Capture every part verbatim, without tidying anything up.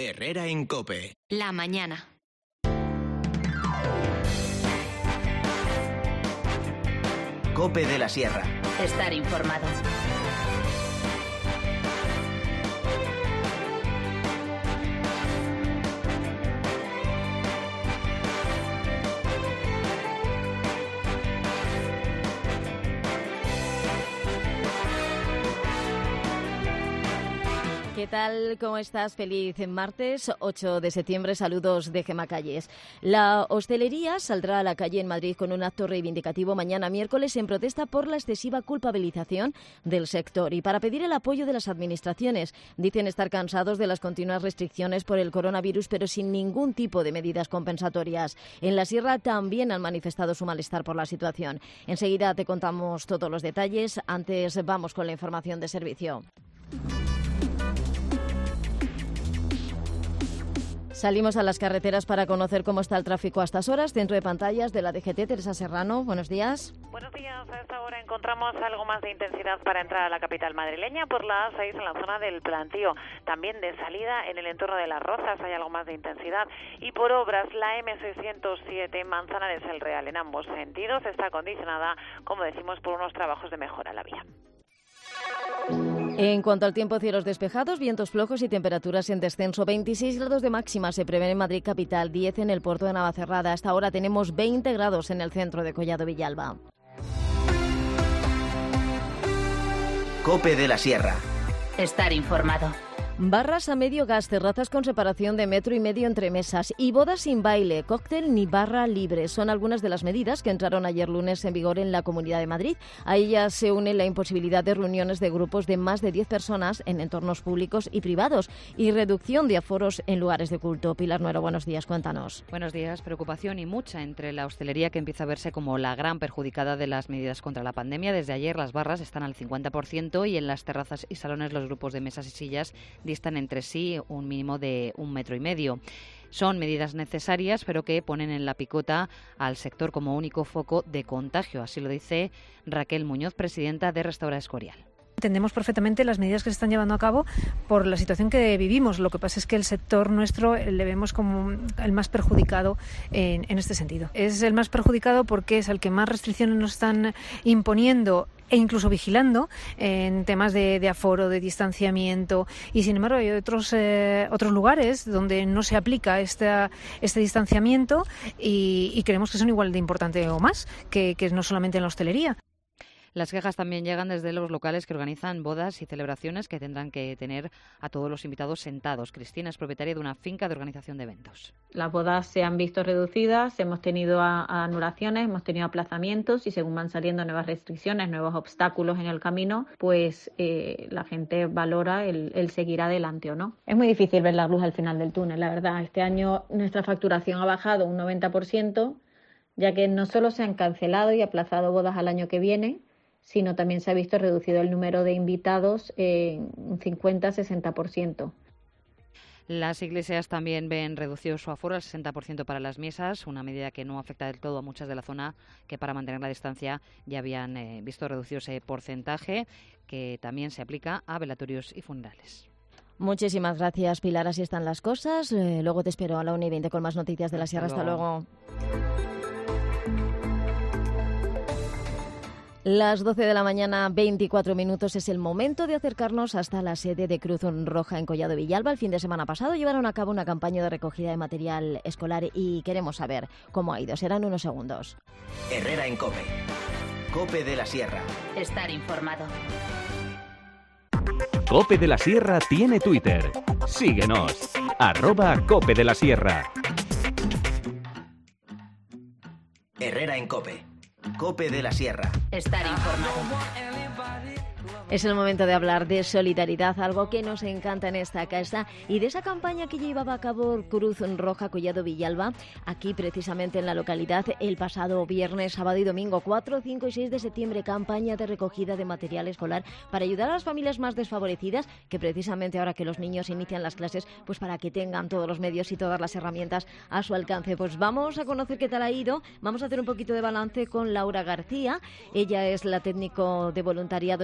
Herrera en COPE. La mañana. COPE de la Sierra. Estar informado. ¿Qué tal? ¿Cómo estás? Feliz martes, ocho de septiembre. Saludos de Gemma Calles. La hostelería saldrá a la calle en Madrid con un acto reivindicativo mañana miércoles en protesta por la excesiva culpabilización del sector y para pedir el apoyo de las administraciones. Dicen estar cansados de las continuas restricciones por el coronavirus, pero sin ningún tipo de medidas compensatorias. En la Sierra también han manifestado su malestar por la situación. Enseguida te contamos todos los detalles. Antes vamos con la información de servicio. Salimos a las carreteras para conocer cómo está el tráfico a estas horas. Centro de pantallas de la D G T, Teresa Serrano, buenos días. Buenos días, a esta hora encontramos algo más de intensidad para entrar a la capital madrileña por la A seis en la zona del Plantío. También de salida en el entorno de Las Rozas hay algo más de intensidad. Y por obras, la M seiscientos siete Manzanares El Real en ambos sentidos está condicionada, como decimos, por unos trabajos de mejora a la vía. En cuanto al tiempo, cielos despejados, vientos flojos y temperaturas en descenso. veintiséis grados de máxima se prevén en Madrid capital, diez en el puerto de Navacerrada. Hasta ahora tenemos veinte grados en el centro de Collado Villalba. COPE de la Sierra. Estar informado. Barras a medio gas, terrazas con separación de metro y medio entre mesas y bodas sin baile, cóctel ni barra libre. Son algunas de las medidas que entraron ayer lunes en vigor en la Comunidad de Madrid. A ellas se une la imposibilidad de reuniones de grupos de más de diez personas en entornos públicos y privados y reducción de aforos en lugares de culto. Pilar Nuero, buenos días, cuéntanos. Buenos días. Preocupación y mucha entre la hostelería, que empieza a verse como la gran perjudicada de las medidas contra la pandemia. Desde ayer las barras están al cincuenta por ciento y en las terrazas y salones los grupos de mesas y sillas distan entre sí un mínimo de un metro y medio. Son medidas necesarias, pero que ponen en la picota al sector como único foco de contagio. Así lo dice Raquel Muñoz, presidenta de Restaura Escorial. Entendemos perfectamente las medidas que se están llevando a cabo por la situación que vivimos. Lo que pasa es que el sector nuestro le vemos como el más perjudicado en, en este sentido. Es el más perjudicado porque es el que más restricciones nos están imponiendo e incluso vigilando en temas de, de aforo, de distanciamiento, y sin embargo hay otros eh, otros lugares donde no se aplica esta, este distanciamiento y, y creemos que son igual de importante o más que, que no solamente en la hostelería. Las quejas también llegan desde los locales que organizan bodas y celebraciones que tendrán que tener a todos los invitados sentados. Cristina es propietaria de una finca de organización de eventos. Las bodas se han visto reducidas, hemos tenido a, a anulaciones, hemos tenido aplazamientos y según van saliendo nuevas restricciones, nuevos obstáculos en el camino, pues eh, la gente valora el, el seguir adelante o no. Es muy difícil ver la luz al final del túnel, la verdad. Este año nuestra facturación ha bajado un noventa por ciento, ya que no solo se han cancelado y aplazado bodas al año que viene, sino también se ha visto reducido el número de invitados en un cincuenta a sesenta por ciento. Las iglesias también ven reducido su aforo al sesenta por ciento para las misas, una medida que no afecta del todo a muchas de la zona que para mantener la distancia ya habían eh, visto reducido ese porcentaje, que también se aplica a velatorios y funerales. Muchísimas gracias, Pilar. Así están las cosas. Eh, luego te espero a la una y veinte con más noticias de la Sierra. Hasta luego. Hasta luego. Las doce de la mañana, veinticuatro minutos, es el momento de acercarnos hasta la sede de Cruz Roja en Collado Villalba. El fin de semana pasado llevaron a cabo una campaña de recogida de material escolar y queremos saber cómo ha ido. Serán unos segundos. Herrera en COPE. COPE de la Sierra. Estar informado. COPE de la Sierra tiene Twitter. Síguenos. Arroba COPE de la Sierra. Herrera en COPE. COPE de la Sierra. Estar informado. Es el momento de hablar de solidaridad, algo que nos encanta en esta casa, y de esa campaña que llevaba a cabo Cruz Roja Collado Villalba, aquí precisamente en la localidad, el pasado viernes, sábado y domingo, cuatro, cinco y seis de septiembre, campaña de recogida de material escolar para ayudar a las familias más desfavorecidas, que precisamente ahora que los niños inician las clases, pues para que tengan todos los medios y todas las herramientas a su alcance. Pues vamos a conocer qué tal ha ido, vamos a hacer un poquito de balance con Laura García. Ella es la técnico de voluntariado, salud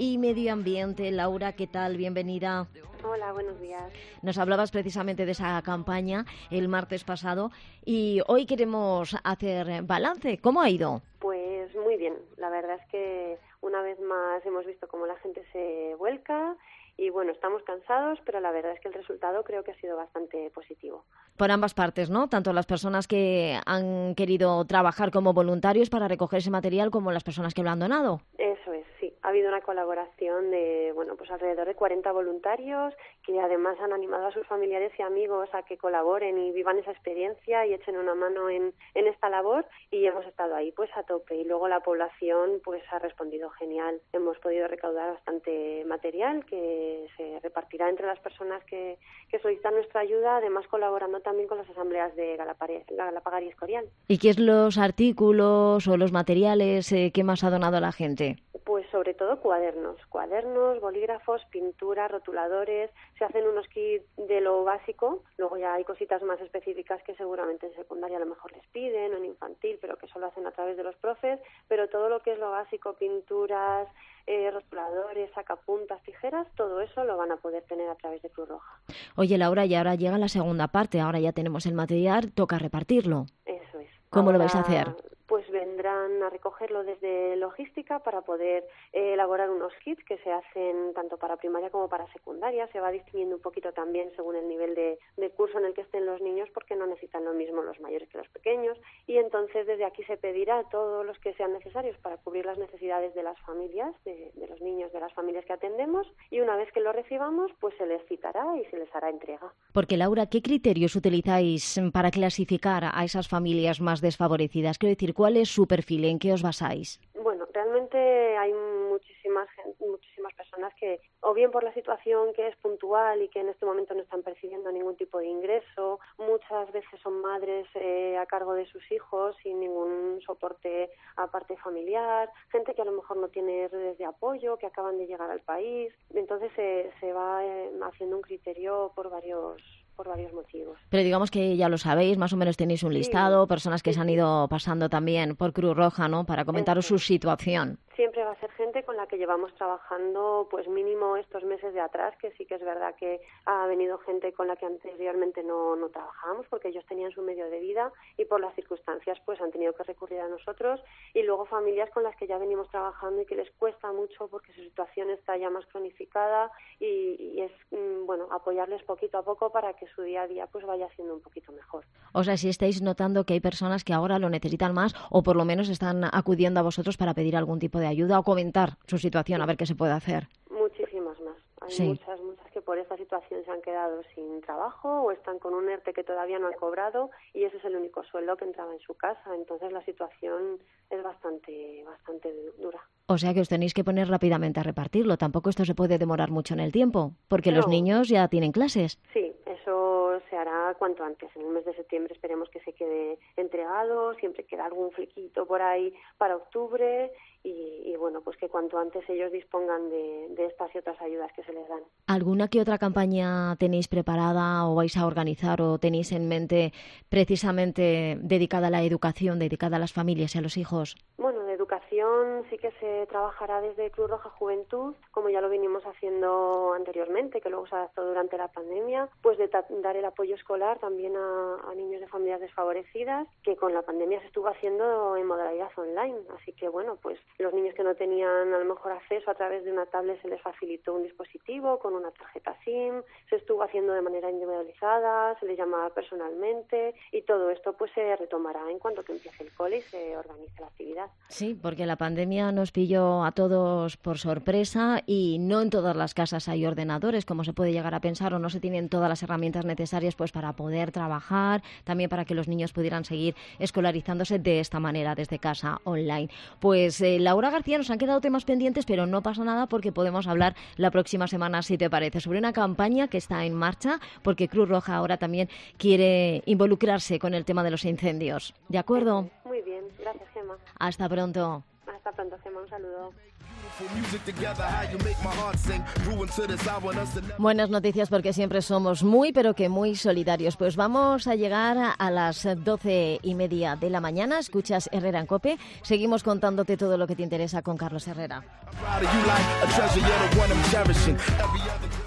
y Medio Ambiente. Laura, ¿qué tal? Bienvenida. Hola, buenos días. Nos hablabas precisamente de esa campaña el martes pasado y hoy queremos hacer balance. ¿Cómo ha ido? Pues muy bien. La verdad es que una vez más hemos visto cómo la gente se vuelca y bueno, estamos cansados, pero la verdad es que el resultado creo que ha sido bastante positivo. Por ambas partes, ¿no? Tanto las personas que han querido trabajar como voluntarios para recoger ese material como las personas que lo han donado. Eso es, sí. Ha habido una colaboración de, bueno, pues alrededor de cuarenta voluntarios que además han animado a sus familiares y amigos a que colaboren y vivan esa experiencia y echen una mano en, en esta labor, y hemos estado ahí pues a tope, y luego la población pues ha respondido genial. Hemos podido recaudar bastante material que se repartirá entre las personas que, que solicitan nuestra ayuda, además colaborando también con las asambleas de Galapare, Galapagar y Escorial. ¿Y qué es los artículos o los materiales eh, que más ha donado la gente? Pues sobre todo cuadernos, cuadernos, bolígrafos, pinturas, rotuladores. Se hacen unos kits de lo básico, luego ya hay cositas más específicas que seguramente en secundaria a lo mejor les piden, o en infantil, pero que solo hacen a través de los profes, pero todo lo que es lo básico, pinturas, eh, rotuladores, sacapuntas, tijeras, todo eso lo van a poder tener a través de Cruz Roja. Oye, Laura, y ahora llega la segunda parte, ahora ya tenemos el material, toca repartirlo. Eso es. ¿Cómo ahora, lo vais a hacer? Pues vendrán a recogerlo desde logística para poder eh, elaborar unos kits que se hacen tanto para primaria como para secundaria. Se va distinguiendo un poquito también según el nivel de, de curso en el que estén los niños, porque no necesitan lo mismo los mayores que los pequeños, y entonces desde aquí se pedirá a todos los que sean necesarios para cubrir las necesidades de las familias, de, de los niños de las familias que atendemos, y una vez que lo recibamos pues se les citará y se les hará entrega. Porque Laura, ¿qué criterios utilizáis para clasificar a esas familias más desfavorecidas? Quiero decir, ¿cuál es su perfil? ¿En qué os basáis? Bueno, realmente hay muchísimas muchísimas personas que, o bien por la situación que es puntual y que en este momento no están percibiendo ningún tipo de ingreso, muchas veces son madres eh, a cargo de sus hijos sin ningún soporte aparte familiar, gente que a lo mejor no tiene redes de apoyo, que acaban de llegar al país. Entonces se, se va eh, haciendo un criterio por varios por varios motivos. Pero digamos que ya lo sabéis, más o menos tenéis un listado, sí, personas que sí, se han sí. ido pasando también por Cruz Roja, ¿no? Para comentaros Eso. su situación. Siempre va a ser gente con la que llevamos trabajando pues mínimo estos meses de atrás, que sí que es verdad que ha venido gente con la que anteriormente no, no trabajábamos porque ellos tenían su medio de vida y por las circunstancias pues han tenido que recurrir a nosotros, y luego familias con las que ya venimos trabajando y que les cuesta mucho porque su situación está ya más cronificada y, y es bueno apoyarles poquito a poco para que su día a día pues vaya siendo un poquito mejor. O sea, si estáis notando que hay personas que ahora lo necesitan más o por lo menos están acudiendo a vosotros para pedir algún tipo de ayuda o comentar su situación, a ver qué se puede hacer. Muchísimas más. Hay sí. muchas, muchas que por esta situación se han quedado sin trabajo o están con un ERTE que todavía no han cobrado y ese es el único sueldo que entraba en su casa. Entonces la situación es bastante, bastante dura. O sea que os tenéis que poner rápidamente a repartirlo. Tampoco esto se puede demorar mucho en el tiempo, porque no. los niños ya tienen clases. Sí, eso se hará cuanto antes. En el mes de septiembre esperemos que se quede entregado. Siempre queda algún flequito por ahí para octubre. Y, y bueno, pues que cuanto antes ellos dispongan de, de estas y otras ayudas que se les dan. ¿Alguna que otra campaña tenéis preparada o vais a organizar o tenéis en mente precisamente dedicada a la educación, dedicada a las familias y a los hijos? Bueno, de educación sí que se trabajará desde Cruz Roja Juventud, como ya lo venimos haciendo anteriormente, que luego se adaptó durante la pandemia, pues de ta- dar el apoyo escolar también a, a niños de familias desfavorecidas, que con la pandemia se estuvo haciendo en modalidad online. Así que bueno, pues los niños que no tenían a lo mejor acceso a través de una tablet se les facilitó un dispositivo con una tarjeta SIM, se estuvo haciendo de manera individualizada, se les llamaba personalmente y todo esto pues se retomará en cuanto que empiece el cole y se organice la actividad. Sí, porque la pandemia nos pilló a todos por sorpresa y no en todas las casas hay ordenadores, como se puede llegar a pensar, o no se tienen todas las herramientas necesarias pues para poder trabajar, también para que los niños pudieran seguir escolarizándose de esta manera desde casa online. Pues eh, Laura García, nos han quedado temas pendientes, pero no pasa nada porque podemos hablar la próxima semana, si te parece, sobre una campaña que está en marcha, porque Cruz Roja ahora también quiere involucrarse con el tema de los incendios. ¿De acuerdo? Muy bien, gracias, Gemma. Hasta pronto. Hasta Hasta pronto, Gemma, un saludo. Buenas noticias porque siempre somos muy, pero que muy solidarios. Pues vamos a llegar a, a las doce y media de la mañana. Escuchas Herrera en COPE. Seguimos contándote todo lo que te interesa con Carlos Herrera.